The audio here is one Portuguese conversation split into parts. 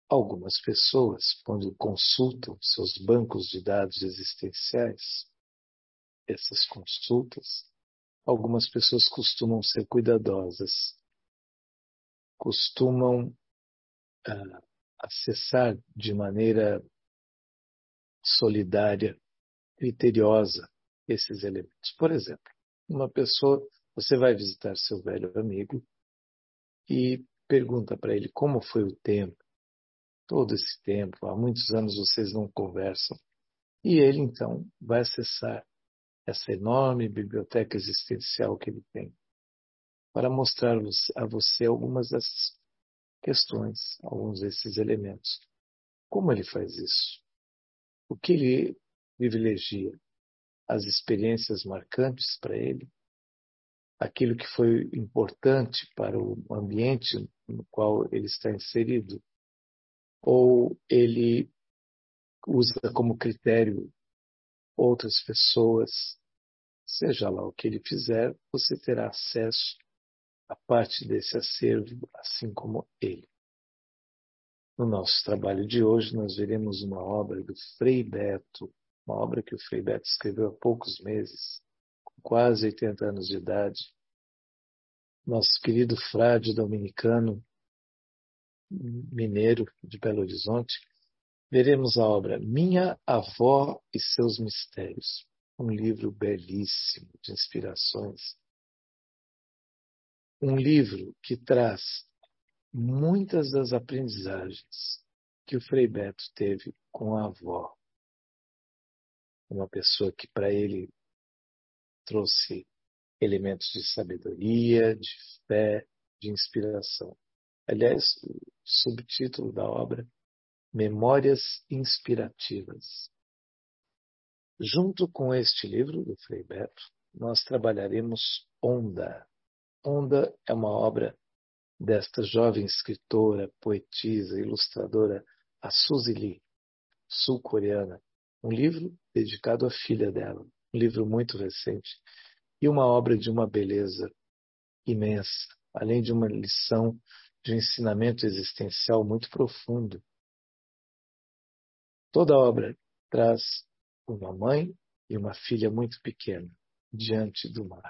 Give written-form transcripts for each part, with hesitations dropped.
algumas pessoas, quando consultam seus bancos de dados existenciais, essas consultas, algumas pessoas costumam ser cuidadosas, costumam acessar de maneira solidária, criteriosa, esses elementos. Por exemplo, uma pessoa, você vai visitar seu velho amigo e pergunta para ele como foi o tempo, todo esse tempo, há muitos anos vocês não conversam, e ele então vai acessar essa enorme biblioteca existencial que ele tem, para mostrar a você algumas dessas questões, alguns desses elementos. Como ele faz isso? O que ele privilegia? As experiências marcantes para ele? Aquilo que foi importante para o ambiente no qual ele está inserido? Ou ele usa como critério outras pessoas? Seja lá o que ele fizer, você terá acesso a parte desse acervo, assim como ele. No nosso trabalho de hoje, nós veremos uma obra do Frei Beto, uma obra que o Frei Beto escreveu há poucos meses, com quase 80 anos de idade. Nosso querido frade dominicano, mineiro de Belo Horizonte, veremos a obra Minha Avó e Seus Mistérios, um livro belíssimo de inspirações. Um livro que traz muitas das aprendizagens que o Frei Beto teve com a avó. Uma pessoa que para ele trouxe elementos de sabedoria, de fé, de inspiração. Aliás, o subtítulo da obra, Memórias Inspirativas. Junto com este livro do Frei Beto, nós trabalharemos Onda. Onda é uma obra desta jovem escritora, poetisa, ilustradora, a Suzy Lee, sul-coreana. Um livro dedicado à filha dela, um livro muito recente, e uma obra de uma beleza imensa, além de uma lição de um ensinamento existencial muito profundo. Toda a obra traz uma mãe e uma filha muito pequena diante do mar.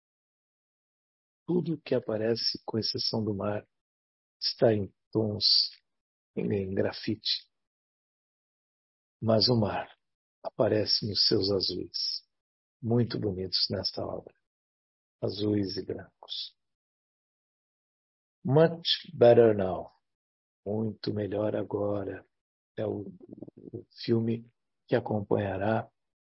Tudo que aparece, com exceção do mar, está em tons, em grafite. Mas o mar aparece nos seus azuis, muito bonitos nesta obra, azuis e brancos. Much Better Now, muito melhor agora, é o filme que acompanhará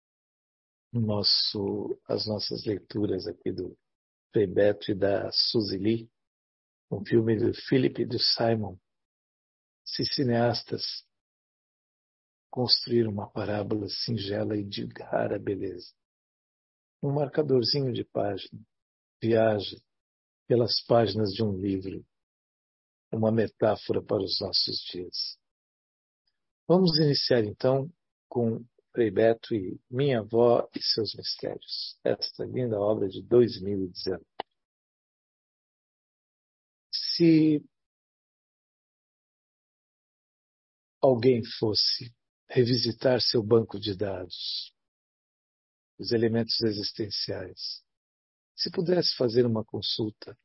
as nossas leituras aqui do Frei Beto e da Suzy Lee, um filme do Philip e do Simon. Esses cineastas construíram uma parábola singela e de rara beleza. Um marcadorzinho de página viaja pelas páginas de um livro, uma metáfora para os nossos dias. Vamos iniciar então com Frei Beto e Minha Avó e Seus Mistérios, esta linda obra de 2019. Se alguém fosse revisitar seu banco de dados, os elementos existenciais, se pudesse fazer uma consulta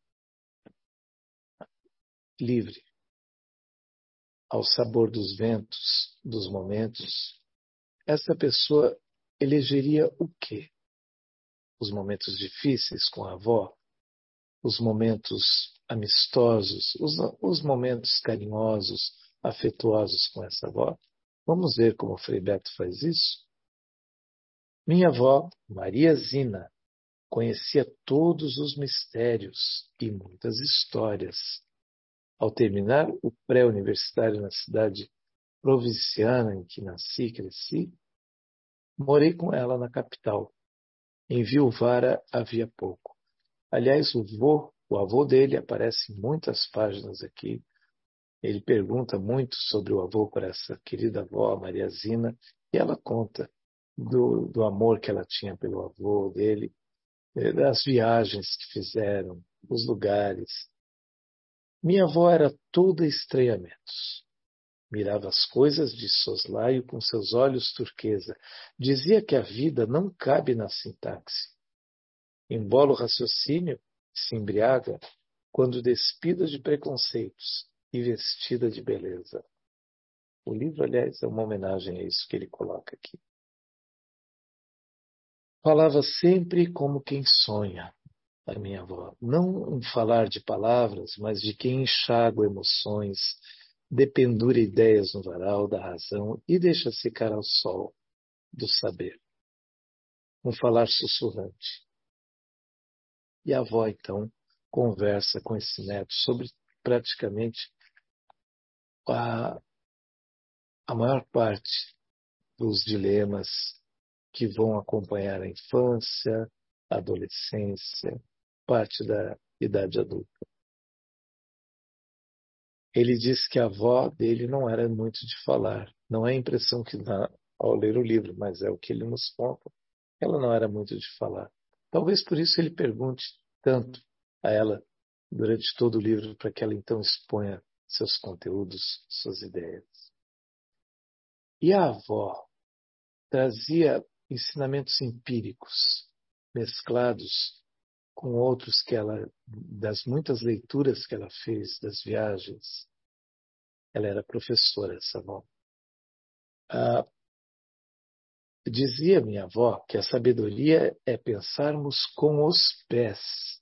livre, ao sabor dos ventos, dos momentos, essa pessoa elegeria o quê? Os momentos difíceis com a avó, os momentos amistosos, os momentos carinhosos, afetuosos com essa avó? Vamos ver como o Frei Beto faz isso? Minha avó, Maria Zina, conhecia todos os mistérios e muitas histórias. Ao terminar o pré-universitário na cidade provinciana em que nasci e cresci, morei com ela na capital. Enviuvara havia pouco. Aliás, o avô dele aparece em muitas páginas aqui. Ele pergunta muito sobre o avô para essa querida avó, Maria Zina, e ela conta do amor que ela tinha pelo avô dele, das viagens que fizeram, dos lugares. Minha avó era toda estranhamentos. Mirava as coisas de soslaio com seus olhos turquesa. Dizia que a vida não cabe na sintaxe. Embola o raciocínio, se embriaga, quando despida de preconceitos e vestida de beleza. O livro, aliás, é uma homenagem a isso que ele coloca aqui. Falava sempre como quem sonha, a minha avó. Não um falar de palavras, mas de quem enxágua emoções, dependura ideias no varal da razão e deixa secar ao sol do saber. Um falar sussurrante. E a avó, então, conversa com esse neto sobre praticamente a, a maior parte dos dilemas que vão acompanhar a infância, a adolescência, parte da idade adulta. Ele disse que a avó dele não era muito de falar. Não é a impressão que dá ao ler o livro, mas é o que ele nos conta. Ela não era muito de falar. Talvez por isso ele pergunte tanto a ela durante todo o livro, para que ela então exponha seus conteúdos, suas ideias. E a avó trazia ensinamentos empíricos, mesclados com outros que ela, das muitas leituras que ela fez, das viagens. Ela era professora, essa avó. Dizia minha avó que a sabedoria é pensarmos com os pés.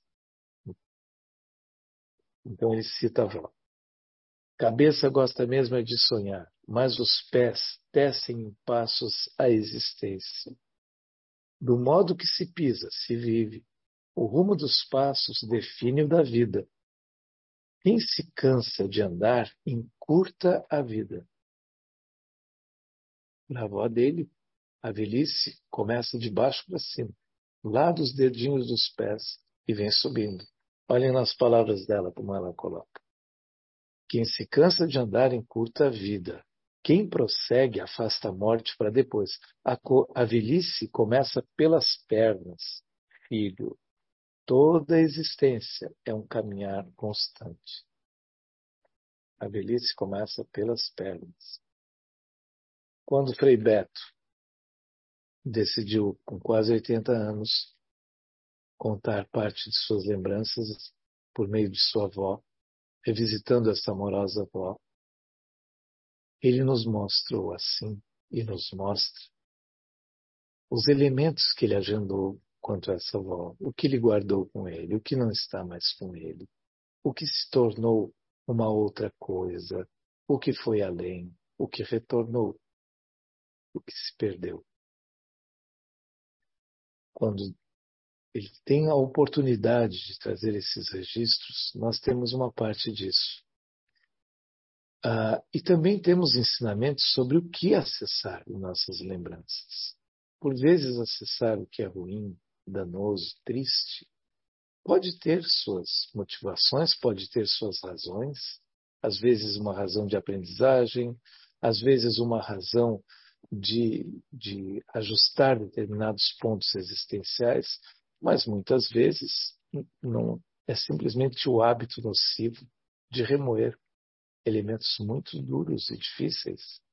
Então ele cita a avó. Cabeça gosta mesmo é de sonhar, mas os pés tecem em passos a existência. Do modo que se pisa, se vive. O rumo dos passos define o da vida. Quem se cansa de andar, encurta a vida. Na avó dele, a velhice começa de baixo para cima, lá dos dedinhos dos pés, e vem subindo. Olhem nas palavras dela como ela coloca. Quem se cansa de andar, encurta a vida. Quem prossegue, afasta a morte para depois. A velhice começa pelas pernas, filho. Toda a existência é um caminhar constante. A velhice começa pelas pernas. Quando Frei Beto decidiu, com quase 80 anos, contar parte de suas lembranças por meio de sua avó, revisitando essa amorosa avó, ele nos mostrou assim e nos mostra os elementos que ele agendou quanto a essa avó, o que ele guardou com ele, o que não está mais com ele, o que se tornou uma outra coisa, o que foi além, o que retornou, o que se perdeu. Quando ele tem a oportunidade de trazer esses registros, nós temos uma parte disso. E também temos ensinamentos sobre o que acessar em nossas lembranças. Por vezes, acessar o que é ruim, danoso, triste, pode ter suas motivações, pode ter suas razões, às vezes uma razão de aprendizagem, às vezes uma razão de ajustar determinados pontos existenciais, mas muitas vezes não é simplesmente o hábito nocivo de remoer elementos muito duros e difíceis.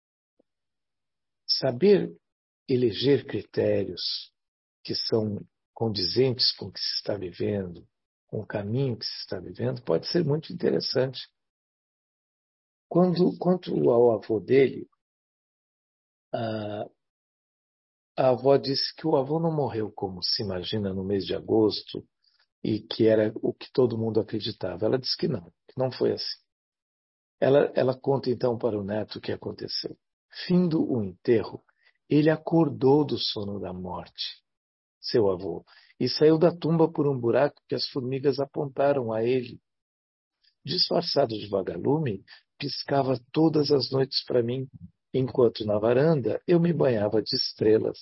Saber eleger critérios que são condizentes com o que se está vivendo, com o caminho que se está vivendo, pode ser muito interessante. Quanto ao avô dele, a avó disse que o avô não morreu como se imagina no mês de agosto e que era o que todo mundo acreditava. Ela disse que não foi assim. Ela conta então para o neto o que aconteceu. Findo o enterro, ele acordou do sono da morte, seu avô, e saiu da tumba por um buraco que as formigas apontaram a ele. Disfarçado de vagalume, piscava todas as noites para mim, enquanto na varanda eu me banhava de estrelas.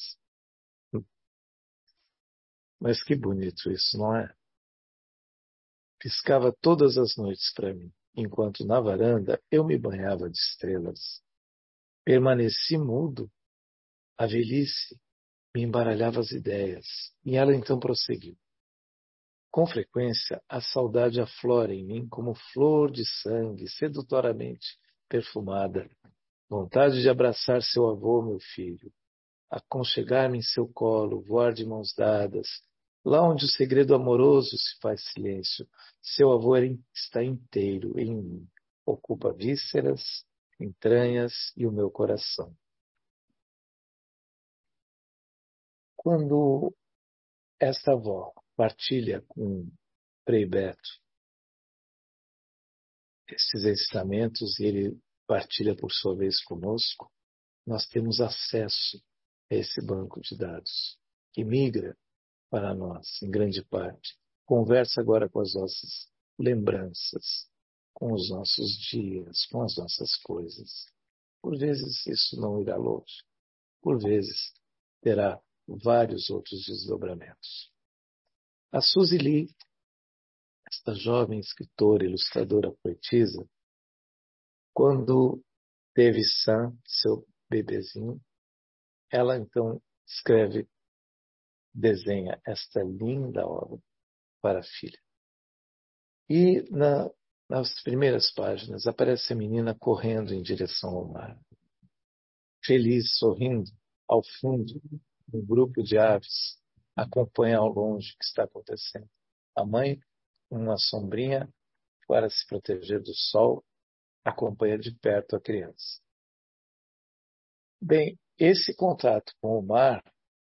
Mas que bonito isso, não é? Piscava todas as noites para mim, enquanto na varanda eu me banhava de estrelas. Permaneci mudo. A velhice me embaralhava as ideias, e ela então prosseguiu. Com frequência, a saudade aflora em mim como flor de sangue, sedutoramente, perfumada, vontade de abraçar seu avô, meu filho, aconchegar-me em seu colo, voar de mãos dadas, lá onde o segredo amoroso se faz silêncio. Seu avô está inteiro em mim, ocupa vísceras, entranhas e o meu coração. Quando esta avó partilha com Frei Beto esses ensinamentos e ele partilha por sua vez conosco, nós temos acesso a esse banco de dados que migra para nós, em grande parte. Conversa agora com as nossas lembranças, com os nossos dias, com as nossas coisas. Por vezes isso não irá longe, por vezes terá vários outros desdobramentos. A Suzy Lee, esta jovem escritora, ilustradora, poetisa, quando teve Sam, seu bebezinho, ela então escreve, desenha esta linda obra para a filha. E nas primeiras páginas aparece a menina correndo em direção ao mar. Feliz, sorrindo, ao fundo, um grupo de aves acompanha ao longe o que está acontecendo. A mãe, uma sombrinha para se proteger do sol, acompanha de perto a criança. Bem, esse contato com o mar,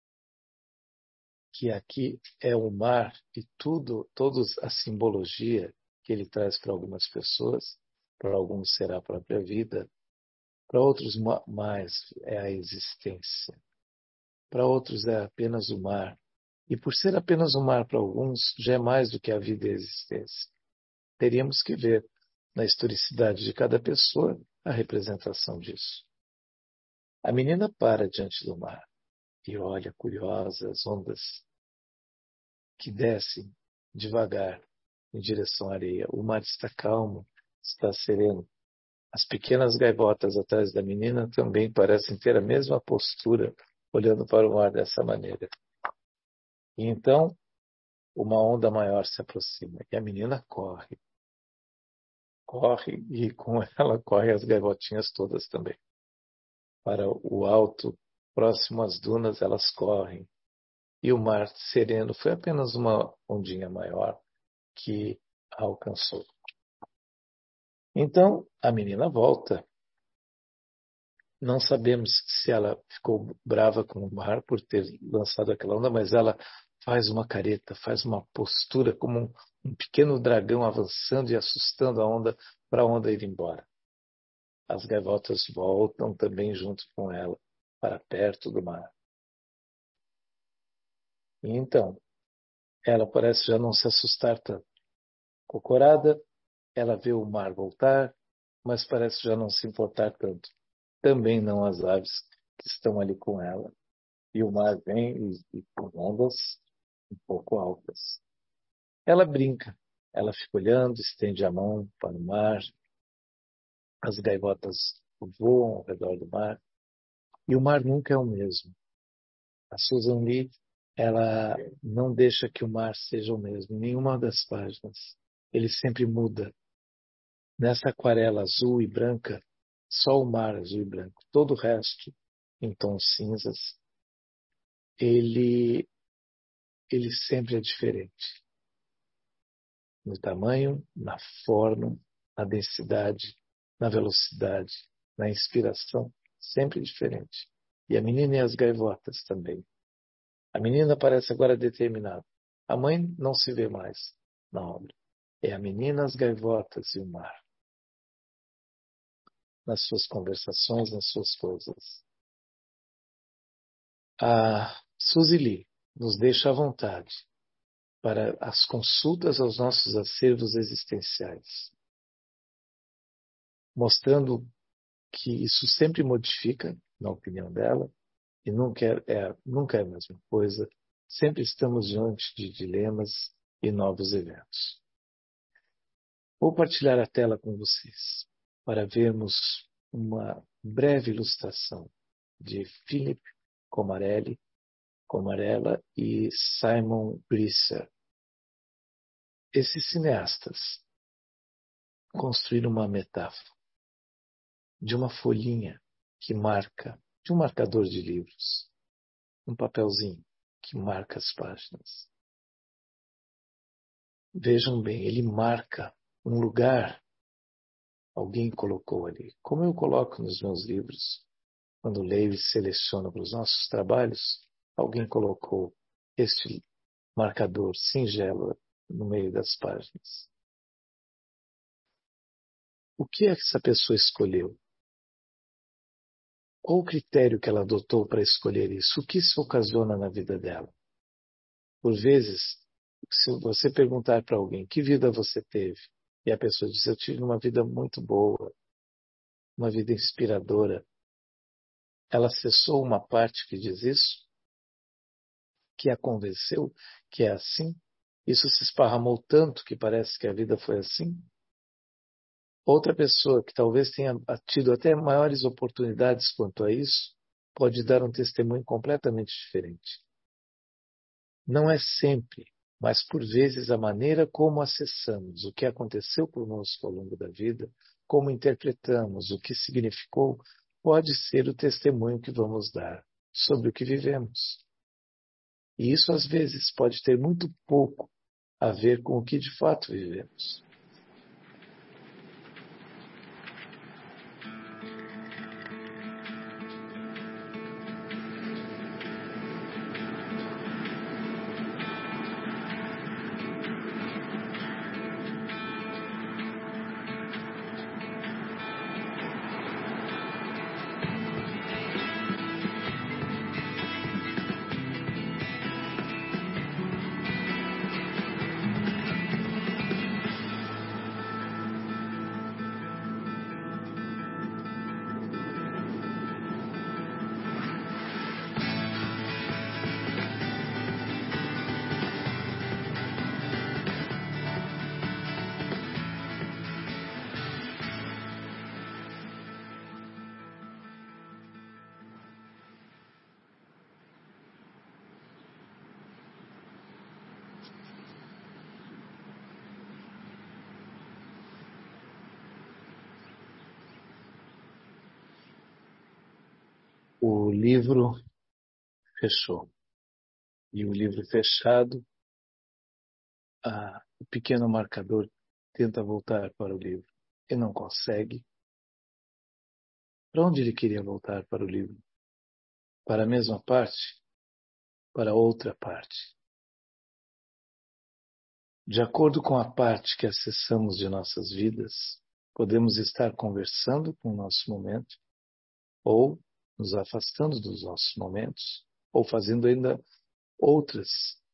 que aqui é o mar e toda a simbologia que ele traz para algumas pessoas, para alguns será a própria vida, para outros mais é a existência, para outros é apenas o mar. E por ser apenas o mar para alguns, já é mais do que a vida e a existência. Teríamos que ver na historicidade de cada pessoa a representação disso. A menina para diante do mar e olha curiosa as ondas que descem devagar em direção à areia. O mar está calmo, está sereno. As pequenas gaivotas atrás da menina também parecem ter a mesma postura, olhando para o mar dessa maneira. E então, uma onda maior se aproxima e a menina corre. Corre e com ela correm as gaivotinhas todas também. Para o alto, próximo às dunas, elas correm. E o mar sereno foi apenas uma ondinha maior que a alcançou. Então, a menina volta. Não sabemos se ela ficou brava com o mar por ter lançado aquela onda, mas ela faz uma careta, faz uma postura como um pequeno dragão avançando e assustando a onda para a onda ir embora. As gaivotas voltam também junto com ela para perto do mar. E então, ela parece já não se assustar tanto. Cocorada, ela vê o mar voltar, mas parece já não se importar tanto. Também não as aves que estão ali com ela. E o mar vem e com ondas um pouco altas. Ela brinca, ela fica olhando, estende a mão para o mar, as gaivotas voam ao redor do mar, e o mar nunca é o mesmo. A Susan Lee, ela não deixa que o mar seja o mesmo, em nenhuma das páginas. Ele sempre muda. Nessa aquarela azul e branca, só o mar azul e branco. Todo o resto, em tons cinzas, ele sempre é diferente. No tamanho, na forma, na densidade, na velocidade, na inspiração, sempre diferente. E a menina e as gaivotas também. A menina parece agora determinada. A mãe não se vê mais na obra. É a menina, as gaivotas e o mar. Nas suas conversações, nas suas coisas. A Suzy Lee nos deixa à vontade para as consultas aos nossos acervos existenciais, mostrando que isso sempre modifica, na opinião dela, e nunca é a mesma coisa. Sempre estamos diante de dilemas e novos eventos. Vou partilhar a tela com vocês para vermos uma breve ilustração de Philip Comarella e Simon Grisser. Esses cineastas construíram uma metáfora de uma folhinha que marca, de um marcador de livros, um papelzinho que marca as páginas. Vejam bem, ele marca um lugar, alguém colocou ali. Como eu coloco nos meus livros, quando leio e seleciono para os nossos trabalhos, alguém colocou este marcador singelo no meio das páginas. O que é que essa pessoa escolheu? Qual o critério que ela adotou para escolher isso? O que isso ocasiona na vida dela? Por vezes, se você perguntar para alguém que vida você teve, e a pessoa diz, eu tive uma vida muito boa, uma vida inspiradora, ela acessou uma parte que diz isso, que a convenceu que é assim, isso se esparramou tanto que parece que a vida foi assim. Outra pessoa que talvez tenha tido até maiores oportunidades quanto a isso, pode dar um testemunho completamente diferente. Não é sempre, mas por vezes a maneira como acessamos o que aconteceu conosco ao longo da vida, como interpretamos, o que significou, pode ser o testemunho que vamos dar sobre o que vivemos. E isso às vezes pode ter muito pouco a ver com o que de fato vivemos. O livro fechou. E o livro fechado, o pequeno marcador tenta voltar para o livro e não consegue. Para onde ele queria voltar para o livro? Para a mesma parte? Para outra parte? De acordo com a parte que acessamos de nossas vidas, podemos estar conversando com o nosso momento, ou nos afastando dos nossos momentos, ou fazendo ainda outras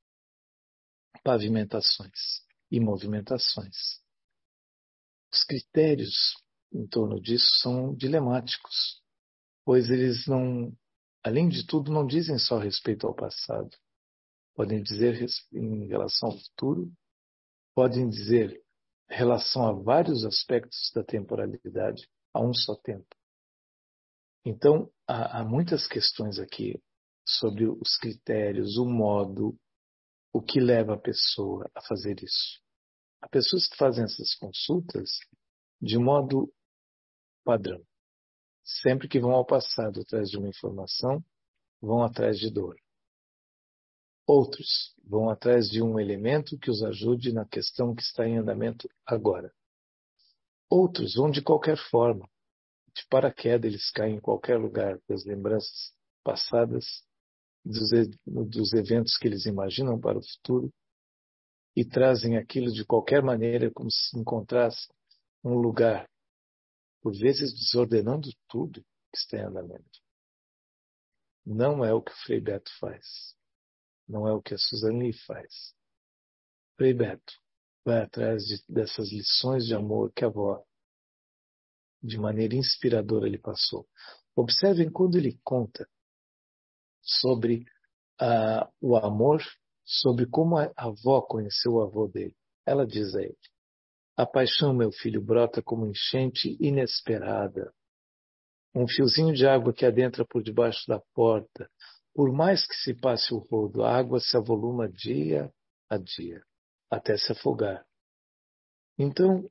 pavimentações e movimentações. Os critérios em torno disso são dilemáticos, pois eles não, além de tudo, não dizem só respeito ao passado. Podem dizer em relação ao futuro, podem dizer relação a vários aspectos da temporalidade a um só tempo. Então, há muitas questões aqui sobre os critérios, o modo, o que leva a pessoa a fazer isso. Há pessoas que fazem essas consultas de modo padrão. Sempre que vão ao passado atrás de uma informação, vão atrás de dor. Outros vão atrás de um elemento que os ajude na questão que está em andamento agora. Outros vão de qualquer forma. De paraquedas, eles caem em qualquer lugar das lembranças passadas, dos eventos que eles imaginam para o futuro, e trazem aquilo de qualquer maneira, como se encontrasse um lugar, por vezes desordenando tudo que está em andamento. Não é o que o Frei Beto faz. Não é o que a Suzane faz. Frei Beto vai atrás dessas lições de amor que a avó, de maneira inspiradora, lhe passou. Observem quando ele conta sobre o amor, sobre como a avó conheceu o avô dele. Ela diz a ele: a paixão, meu filho, brota como enchente inesperada. Um fiozinho de água que adentra por debaixo da porta. Por mais que se passe o rodo, a água se avoluma dia a dia, até se afogar. Então,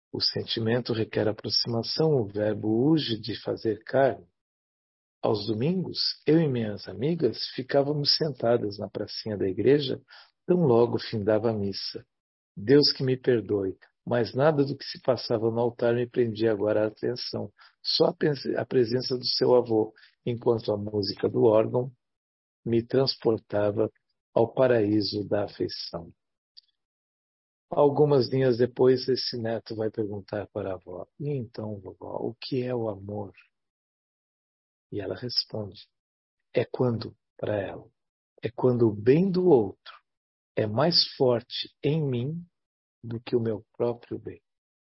O sentimento requer aproximação, o verbo urge de fazer carne. Aos domingos, eu e minhas amigas ficávamos sentadas na pracinha da igreja, tão logo findava a missa. Deus que me perdoe, mas nada do que se passava no altar me prendia agora a atenção, só a presença do seu avô, enquanto a música do órgão me transportava ao paraíso da afeição. Algumas linhas depois, esse neto vai perguntar para a avó: e então, vovó, o que é o amor? E ela responde: é quando, para ela, é quando o bem do outro é mais forte em mim do que o meu próprio bem.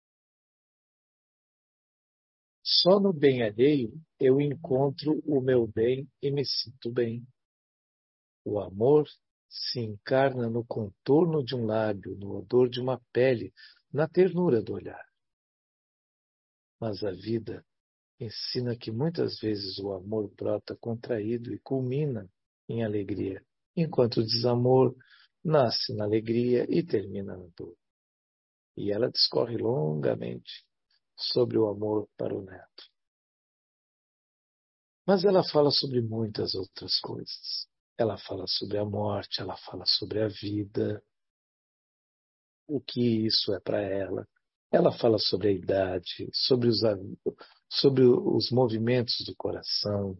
Só no bem alheio eu encontro o meu bem e me sinto bem. O amor se encarna no contorno de um lábio, no odor de uma pele, na ternura do olhar. Mas a vida ensina que muitas vezes o amor brota contraído e culmina em alegria, enquanto o desamor nasce na alegria e termina na dor. E ela discorre longamente sobre o amor para o neto. Mas ela fala sobre muitas outras coisas. Ela fala sobre a morte, ela fala sobre a vida, o que isso é para ela. Ela fala sobre a idade, sobre os movimentos do coração.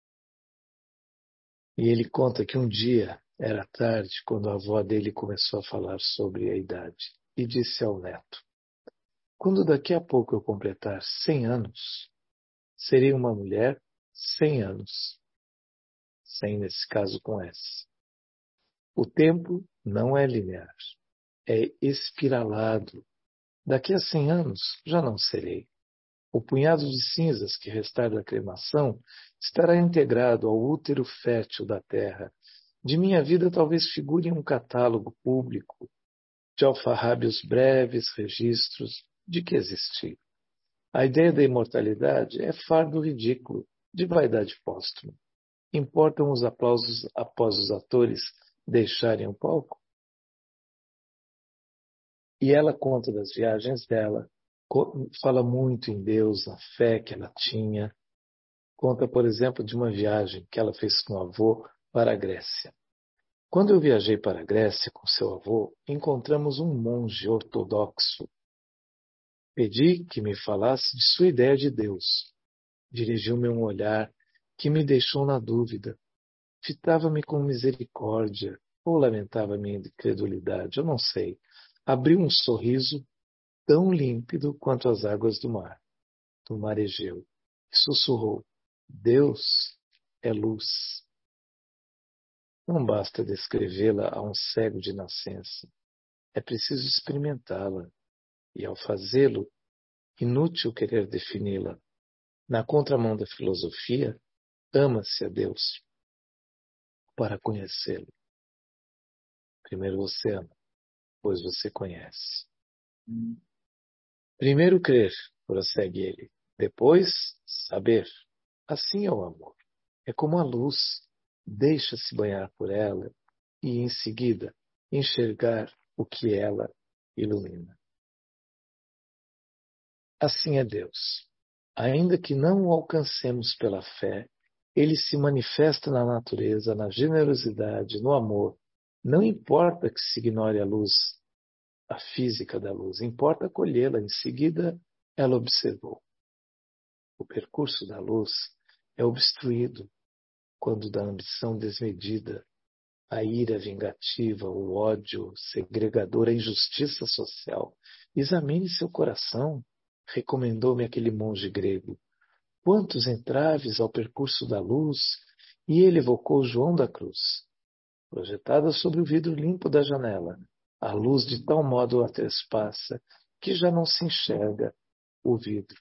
E ele conta que um dia, era tarde, quando a avó dele começou a falar sobre a idade, e disse ao neto: quando daqui a pouco eu completar 100 anos, serei uma mulher 100 anos. 100 nesse caso com S. O tempo não é linear, é espiralado. Daqui a 100 anos já não serei. O punhado de cinzas que restar da cremação estará integrado ao útero fértil da terra. De minha vida talvez figure um catálogo público de alfarrábios breves registros de que existi. A ideia da imortalidade é fardo ridículo, de vaidade póstuma. Importam os aplausos após os atores deixarem o palco? E ela conta das viagens dela, fala muito em Deus, na fé que ela tinha. Conta, por exemplo, de uma viagem que ela fez com o avô para a Grécia. Quando eu viajei para a Grécia com seu avô, encontramos um monge ortodoxo. Pedi que me falasse de sua ideia de Deus. Dirigiu-me um olhar que me deixou na dúvida. Fitava-me com misericórdia ou lamentava minha incredulidade, eu não sei. Abriu um sorriso tão límpido quanto as águas do mar Egeu, e sussurrou: Deus é luz. Não basta descrevê-la a um cego de nascença. É preciso experimentá-la. E ao fazê-lo, inútil querer defini-la. Na contramão da filosofia, ama-se a Deus para conhecê-lo. Primeiro você ama, depois você conhece. Primeiro crer, prossegue ele. Depois, saber. Assim é o amor. É como a luz. Deixa-se banhar por ela e, em seguida, enxergar o que ela ilumina. Assim é Deus. Ainda que não o alcancemos pela fé, ele se manifesta na natureza, na generosidade, no amor. Não importa que se ignore a luz, a física da luz, importa acolhê-la. Em seguida, ela observou. O percurso da luz é obstruído quando da ambição desmedida, a ira vingativa, o ódio segregador, a injustiça social. Examine seu coração, recomendou-me aquele monge grego. Quantos entraves ao percurso da luz! E ele evocou João da Cruz, projetada sobre o vidro limpo da janela. A luz de tal modo a trespassa que já não se enxerga o vidro.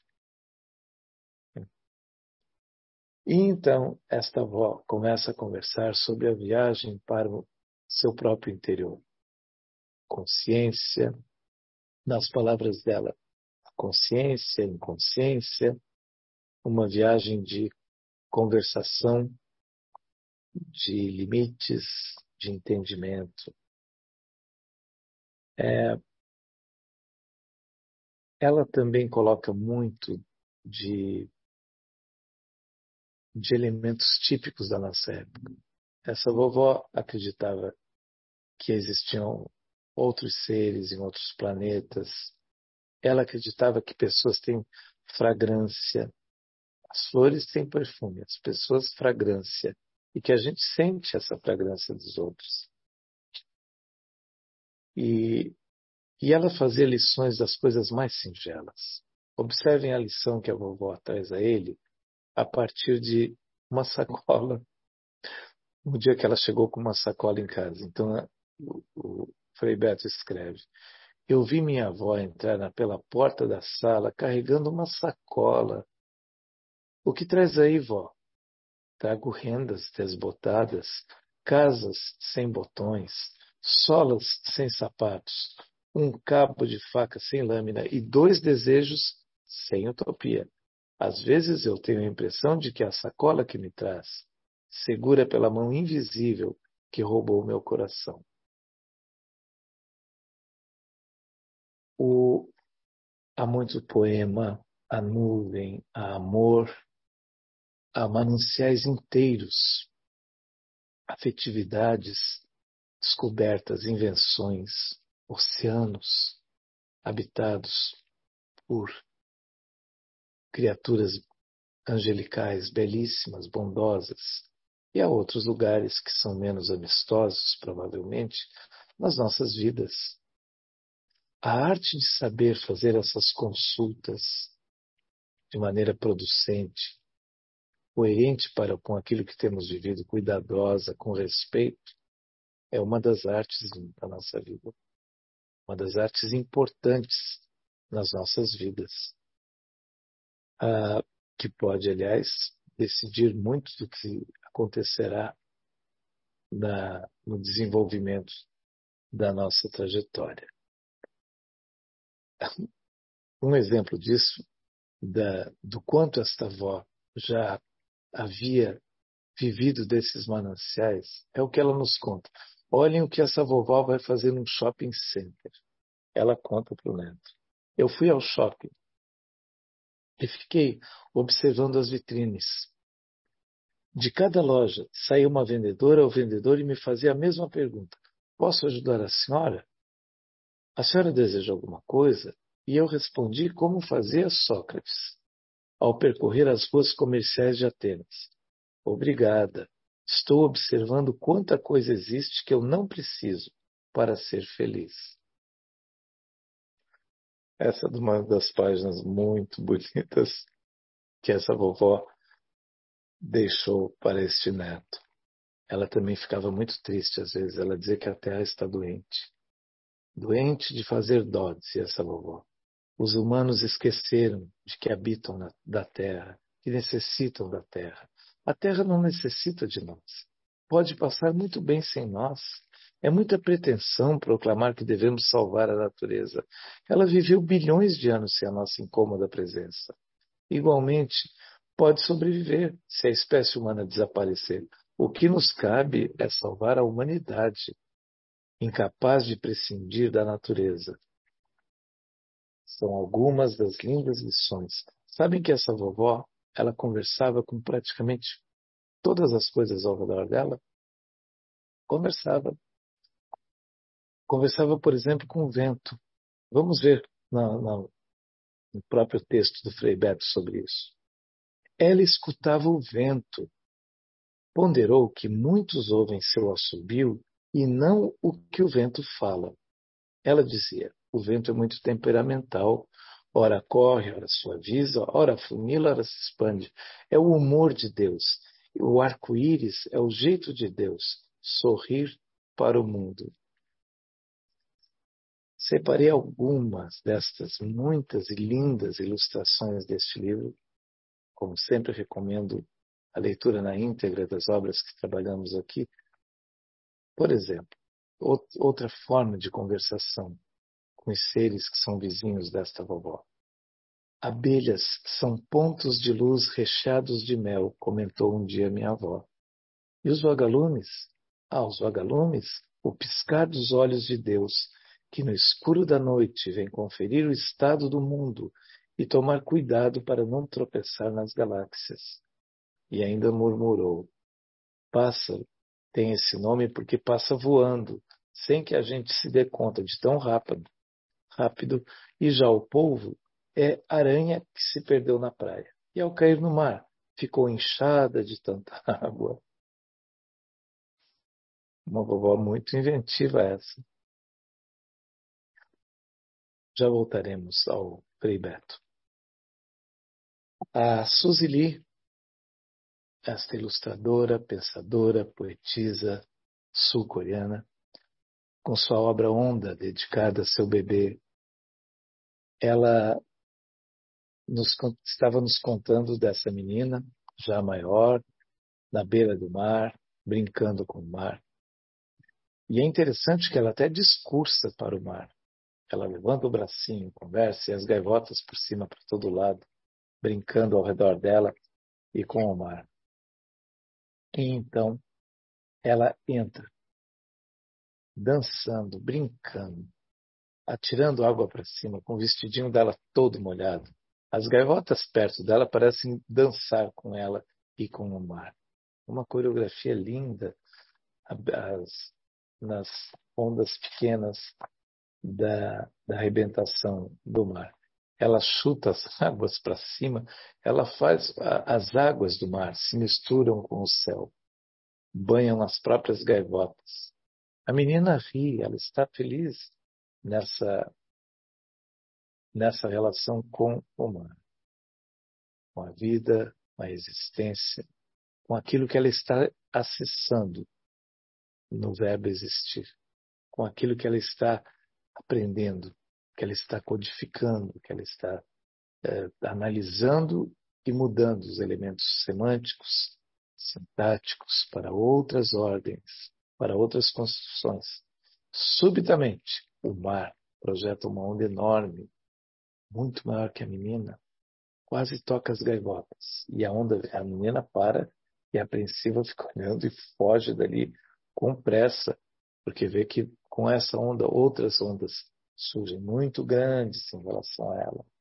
E então esta avó começa a conversar sobre a viagem para o seu próprio interior. Consciência, nas palavras dela, consciência, inconsciência, uma viagem de conversação, de limites, de entendimento. ela também coloca muito de elementos típicos da nossa época. Essa vovó acreditava que existiam outros seres em outros planetas. Ela acreditava que pessoas têm fragrância. As flores têm perfume, as pessoas fragrância. E que a gente sente essa fragrância dos outros. E ela fazia lições das coisas mais singelas. Observem a lição que a vovó traz a ele a partir de uma sacola. Um dia que ela chegou com uma sacola em casa. Então, o Frei Beto escreve: eu vi minha avó entrar pela porta da sala carregando uma sacola. O que traz aí, vó? Trago rendas desbotadas, casas sem botões, solas sem sapatos, um cabo de faca sem lâmina e 2 desejos sem utopia. Às vezes eu tenho a impressão de que é a sacola que me traz, segura pela mão invisível que roubou meu coração. Há muito poema, há nuvem, há amor, há mananciais inteiros, afetividades, descobertas, invenções, oceanos habitados por criaturas angelicais, belíssimas, bondosas, e há outros lugares que são menos amistosos, provavelmente, nas nossas vidas. A arte de saber fazer essas consultas de maneira producente, coerente com aquilo que temos vivido, cuidadosa, com respeito, é uma das artes da nossa vida, uma das artes importantes nas nossas vidas, que pode, aliás, decidir muito do que acontecerá no desenvolvimento da nossa trajetória. Um exemplo disso, do quanto esta avó já havia vivido desses mananciais, é o que ela nos conta. Olhem o que essa vovó vai fazer num shopping center. Ela conta para o neto. Eu fui ao shopping e fiquei observando as vitrines. De cada loja saía uma vendedora ou vendedor e me fazia a mesma pergunta: posso ajudar a senhora? A senhora deseja alguma coisa? E eu respondi como fazia Sócrates, ao percorrer as ruas comerciais de Atenas. Obrigada. Estou observando quanta coisa existe que eu não preciso para ser feliz. Essa é uma das páginas muito bonitas que essa vovó deixou para este neto. Ela também ficava muito triste às vezes. Ela dizia que a terra está doente. Doente de fazer dó, dizia essa vovó. Os humanos esqueceram de que habitam da terra, que necessitam da terra. A terra não necessita de nós. Pode passar muito bem sem nós. É muita pretensão proclamar que devemos salvar a natureza. Ela viveu bilhões de anos sem a nossa incômoda presença. Igualmente, pode sobreviver se a espécie humana desaparecer. O que nos cabe é salvar a humanidade, incapaz de prescindir da natureza. São algumas das lindas lições. Sabem que essa vovó, ela conversava com praticamente todas as coisas ao redor dela? Conversava. Conversava, por exemplo, com o vento. Vamos ver no próprio texto do Frei Beto sobre isso. Ela escutava o vento. Ponderou que muitos ouvem seu assobio e não o que o vento fala. Ela dizia: o vento é muito temperamental. Ora corre, ora suaviza, ora funila, ora se expande. É o humor de Deus. O arco-íris é o jeito de Deus sorrir para o mundo. Separei algumas destas muitas e lindas ilustrações deste livro. Como sempre, recomendo a leitura na íntegra das obras que trabalhamos aqui. Por exemplo, outra forma de conversação com os seres que são vizinhos desta vovó. Abelhas são pontos de luz recheados de mel, comentou um dia minha avó. E os vagalumes? Os vagalumes, o piscar dos olhos de Deus, que no escuro da noite vem conferir o estado do mundo e tomar cuidado para não tropeçar nas galáxias. E ainda murmurou: pássaro tem esse nome porque passa voando, sem que a gente se dê conta de tão rápido, e já o polvo é aranha que se perdeu na praia. E ao cair no mar, ficou inchada de tanta água. Uma vovó muito inventiva essa. Já voltaremos ao Frei Beto. A Suzy Lee, esta ilustradora, pensadora, poetisa sul-coreana, com sua obra Onda, dedicada a seu bebê, ela estava nos contando dessa menina, já maior, na beira do mar, brincando com o mar. E é interessante que ela até discursa para o mar. Ela levanta o bracinho, conversa, e as gaivotas por cima, para todo lado, brincando ao redor dela e com o mar. E então ela entra, dançando, brincando, atirando água para cima, com o vestidinho dela todo molhado. As gaivotas perto dela parecem dançar com ela e com o mar. Uma coreografia linda nas ondas pequenas da arrebentação do mar. Ela chuta as águas para cima, ela faz as águas do mar se misturam com o céu, banham as próprias gaivotas. A menina ri, ela está feliz nessa relação com o mar, com a vida, com a existência, com aquilo que ela está acessando no verbo existir, com aquilo que ela está aprendendo, que ela está codificando, que ela está analisando e mudando os elementos semânticos, sintáticos para outras ordens, para outras construções. Subitamente, o mar projeta uma onda enorme, muito maior que a menina, quase toca as gaivotas. E a menina para e apreensiva fica olhando e foge dali com pressa, porque vê que com essa onda outras ondas surgem muito grandes em relação a ela.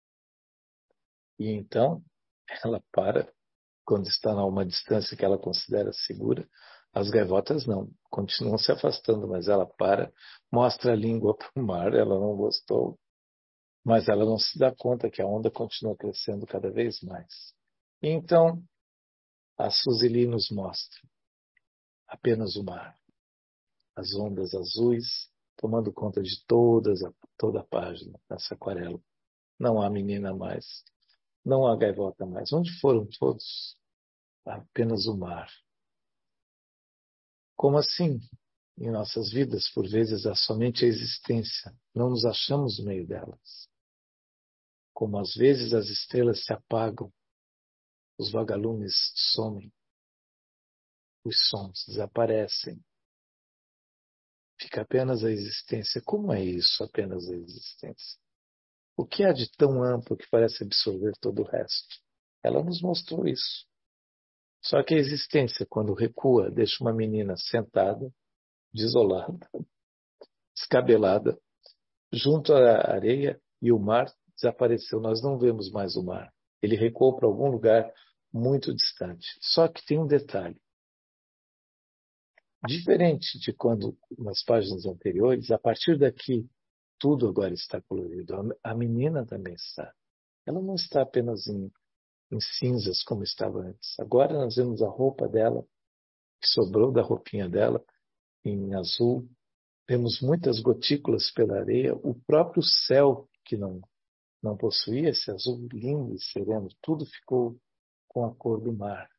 E então ela para, quando está a uma distância que ela considera segura. As gaivotas não, continuam se afastando, mas ela para, mostra a língua para o mar, ela não gostou, mas ela não se dá conta que a onda continua crescendo cada vez mais. E então a Suzy Lee nos mostra apenas o mar, as ondas azuis tomando conta de toda a página nessa aquarela. Não há menina mais, não há gaivota mais. Onde foram todos? Apenas o mar. Como assim? Em nossas vidas, por vezes, há somente a existência. Não nos achamos no meio delas. Como às vezes as estrelas se apagam, os vagalumes somem, os sons desaparecem. Fica apenas a existência. Como é isso, apenas a existência? O que há de tão amplo que parece absorver todo o resto? Ela nos mostrou isso. Só que a existência, quando recua, deixa uma menina sentada, desolada, descabelada, junto à areia, e o mar desapareceu. Nós não vemos mais o mar. Ele recuou para algum lugar muito distante. Só que tem um detalhe. Diferente de quando, nas páginas anteriores, a partir daqui, tudo agora está colorido. A menina também está. Ela não está apenas em cinzas como estava antes. Agora nós vemos a roupa dela, que sobrou da roupinha dela, em azul. Vemos muitas gotículas pela areia. O próprio céu, que não possuía esse azul lindo e sereno, tudo ficou com a cor do mar.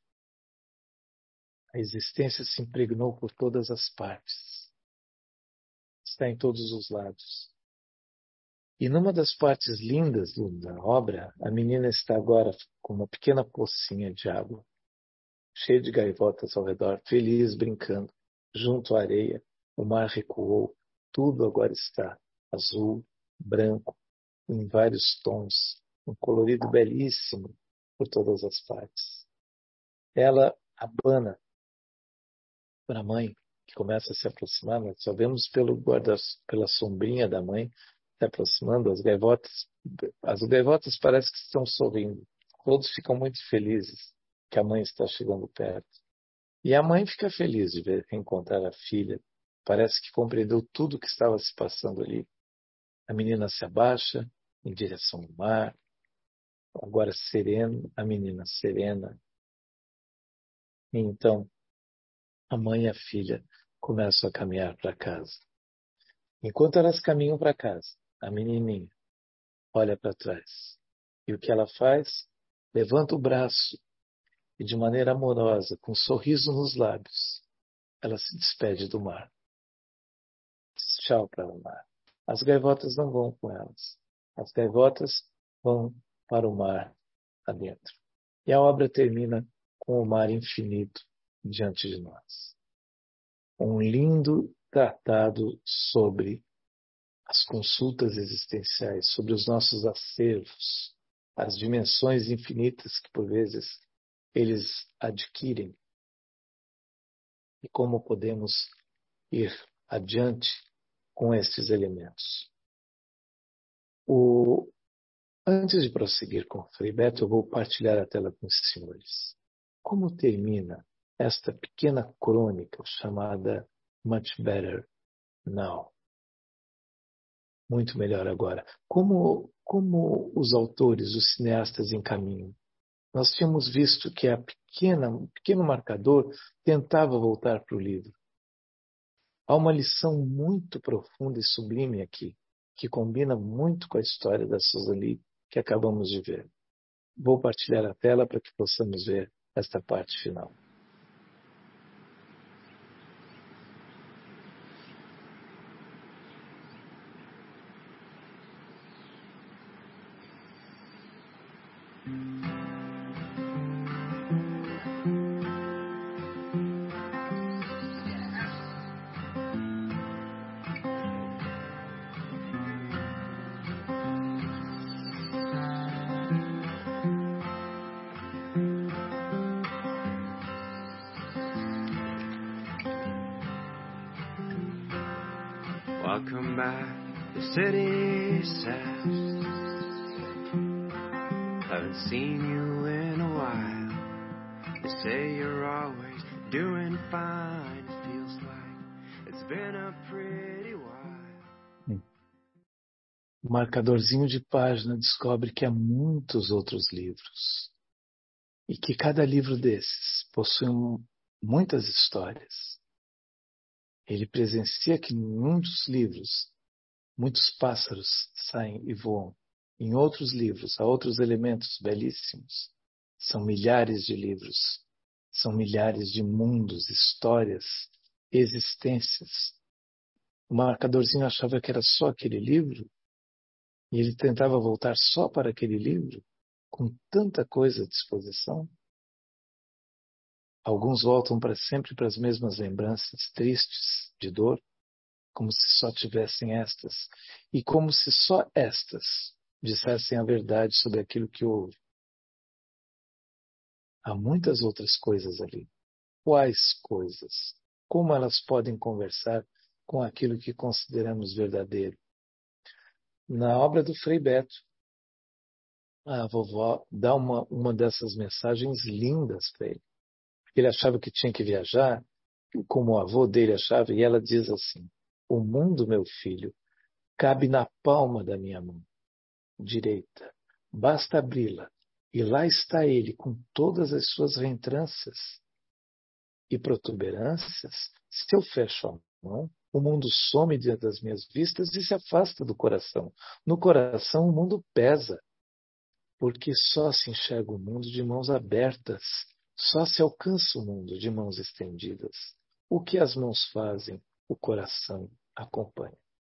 A existência se impregnou por todas as partes. Está em todos os lados. E numa das partes lindas da obra, a menina está agora com uma pequena pocinha de água, cheia de gaivotas ao redor, feliz, brincando. Junto à areia, o mar recuou, tudo agora está azul, branco, em vários tons, um colorido belíssimo por todas as partes. Ela abana para a mãe que começa a se aproximar, nós só vemos pela sombrinha da mãe se aproximando, as gaivotas parecem que estão sorrindo. Todos ficam muito felizes que a mãe está chegando perto. E a mãe fica feliz de encontrar a filha. Parece que compreendeu tudo o que estava se passando ali. A menina se abaixa em direção ao mar. Agora sereno, a menina serena. E então, a mãe e a filha começam a caminhar para casa. Enquanto elas caminham para casa, a menininha olha para trás. E o que ela faz? Levanta o braço e, de maneira amorosa, com um sorriso nos lábios, ela se despede do mar. Diz tchau para o mar. As gaivotas não vão com elas. As gaivotas vão para o mar adentro. E a obra termina com o mar infinito diante de nós. Um lindo tratado sobre as consultas existenciais, sobre os nossos acervos, as dimensões infinitas que, por vezes, eles adquirem e como podemos ir adiante com esses elementos. Antes de prosseguir com o Frei Beto, eu vou partilhar a tela com os senhores. Como termina esta pequena crônica chamada Much Better Now? Muito melhor agora. Como os autores, os cineastas encaminham? Nós tínhamos visto que o pequeno marcador tentava voltar para o livro. Há uma lição muito profunda e sublime aqui, que combina muito com a história da Susan que acabamos de ver. Vou partilhar a tela para que possamos ver esta parte final. Welcome back, the city says. Haven't seen you in a while. They say you're always doing fine. It feels like it's been a pretty while. O marcadorzinho de página descobre que há muitos outros livros e que cada livro desses possui muitas histórias. Ele presencia que em muitos livros, muitos pássaros saem e voam. Em outros livros, há outros elementos belíssimos. São milhares de livros, são milhares de mundos, histórias, existências. O marcadorzinho achava que era só aquele livro e ele tentava voltar só para aquele livro, com tanta coisa à disposição. Alguns voltam para sempre para as mesmas lembranças tristes, de dor, como se só tivessem estas, e como se só estas dissessem a verdade sobre aquilo que houve. Há muitas outras coisas ali. Quais coisas? Como elas podem conversar com aquilo que consideramos verdadeiro? Na obra do Frei Beto, a vovó dá uma dessas mensagens lindas para ele. Ele achava que tinha que viajar, como o avô dele achava, e ela diz assim: o mundo, meu filho, cabe na palma da minha mão direita. Basta abri-la, e lá está ele, com todas as suas reentrâncias e protuberâncias. Se eu fecho a mão, o mundo some diante das minhas vistas e se afasta do coração. No coração, o mundo pesa, porque só se enxerga o mundo de mãos abertas, só se alcança o mundo de mãos estendidas. O que as mãos fazem, o coração acompanha.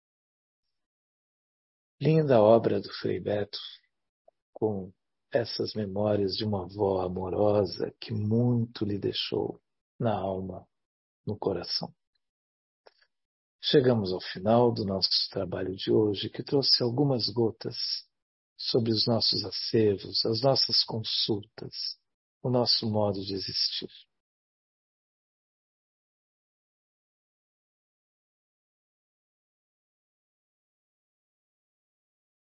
Linda obra do Frei Beto, com essas memórias de uma avó amorosa que muito lhe deixou na alma, no coração. Chegamos ao final do nosso trabalho de hoje, que trouxe algumas gotas sobre os nossos acervos, as nossas consultas, o nosso modo de existir.